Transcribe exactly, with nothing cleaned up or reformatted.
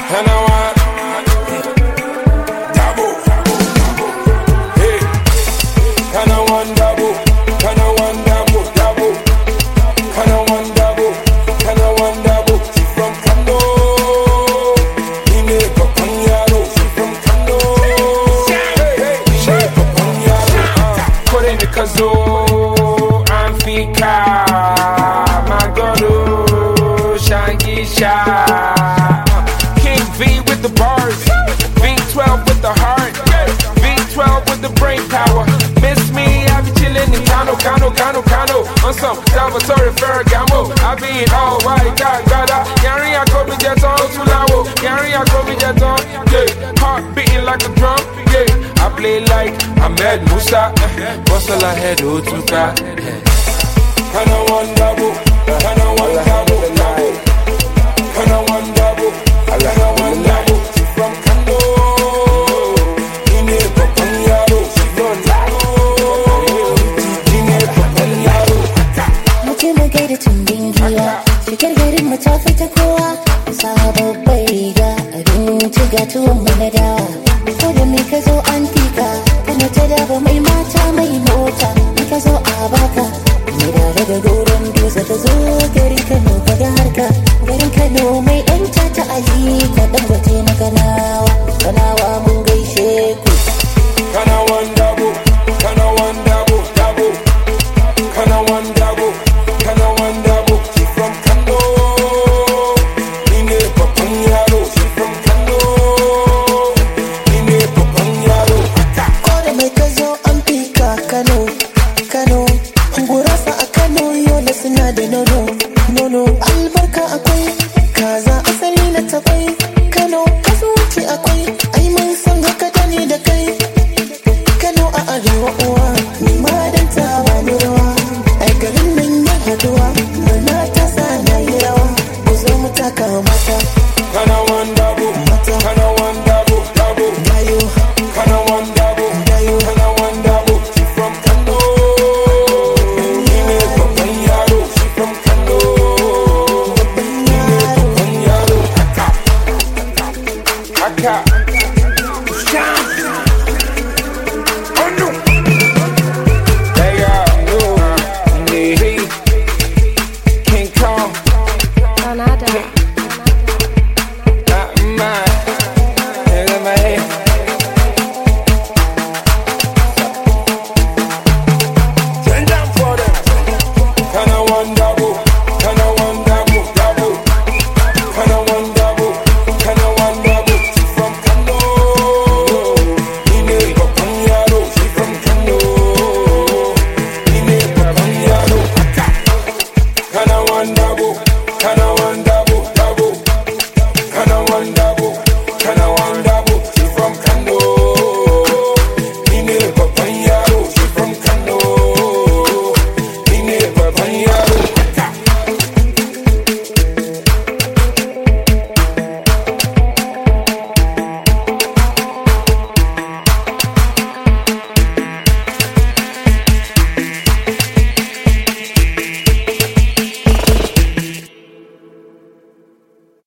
and I want double. Hey, and I want double, and I want double, double. And I want double, and I want double. She from Kano, he make a panyaro. She from Kano, hey hey, she make a panyaro. Put in the kazo, I'm fika, my God, Shanky Sha. V with the bars, V twelve with the heart, V twelve with the brain power. Miss me, I be chillin' in Kano, Kano, Kano, Kano. On some Salvatore Ferragamo, I be in all white, God, Gada. Gary, I go be jet on Tulawo. Gary, I go be jet on, yeah. Heart beating like a drum, yeah. I play like Ahmed Musa, bustle ahead, Otuka. Kano one double, Kano one double, double. Kano one double. I like her one double. She from Kano. He need a panyaro. She from Kano. He need a panyaro. Mutum gaida tumbin giwa. Shigar garin mu ta fita kowa. Sabo bai ga abinci ga tuwon mu na dawa. Ko da me ka zo an fika. Kana ta daba mai mata mai mota. Me ka zo a baka. Mai da daga doron dutse ta zo garin Kano ka ga harka. Garin Kano mai ɗan tata Ali ka dangote na Kanawa. Kanawa mun gaishe ku. Kana one double, kana one double, double. Kana one double, kana one double. She from Kano. He need a panyaro. She from Kano. He need a panyaro. Ko da mai ka zo an fika Kano, Kano. Gurasa a Kano yola suna da nono, nono. Albarka akwai, kaza asali na takwai. Kano kasuwanci akwai, ai mun san haka da ni da kai. Kano a arewa uwa, ni ma dan ta bani rawa. Ai garin nan ya haduwa, murna ta sa na yi rawa. Ku zo mu taka mata. Kana one double, Mata. kana one double, double. Dayo, Kana one double, dayo. kana one double. She from Kano. He make a panyaro. She from Kano. He make a panyaro. Aka, Sham. Oh no. Hey yo, hey, King Kong. Canada.